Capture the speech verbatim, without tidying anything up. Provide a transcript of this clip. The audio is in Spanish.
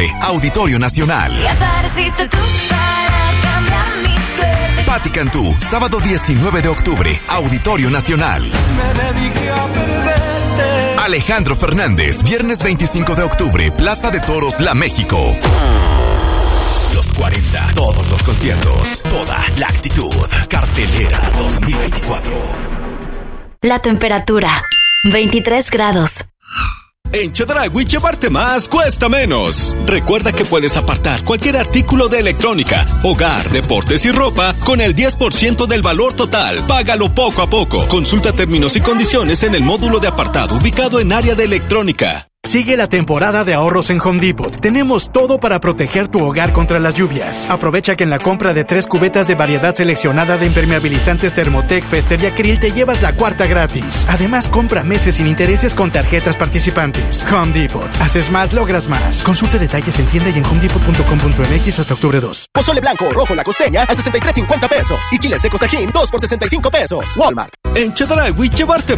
octubre, Auditorio Nacional. Y apareciste tú para cambiar mi suerte. Patti Cantú, sábado diecinueve de octubre, Auditorio Nacional. Me dediqué a perderte. Alejandro Fernández, viernes veinticinco de octubre, Plaza de Toros, La México. Los cuarenta, todos los conciertos, toda la actitud. Cartelera dos mil veinticuatro. La temperatura, veintitrés grados. En Chedraui llevarte más cuesta menos. Recuerda que puedes apartar cualquier artículo de electrónica, hogar, deportes y ropa con el diez por ciento del valor total. Págalo poco a poco. Consulta términos y condiciones en el módulo de apartado ubicado en área de electrónica. Sigue la temporada de ahorros en Home Depot. Tenemos todo para proteger tu hogar contra las lluvias. Aprovecha que en la compra de tres cubetas de variedad seleccionada de impermeabilizantes Thermotec, Fester y Acril te llevas la cuarta gratis. Además, compra meses sin intereses con tarjetas participantes. Home Depot. Haces más, logras más. Consulta detalles en tienda y en home depot punto com punto m x hasta octubre dos. Pozole blanco o rojo La Costeña a sesenta y tres cincuenta pesos. Y chiles secos Tajín dos por sesenta y cinco pesos. Walmart. En Chedraui llevarte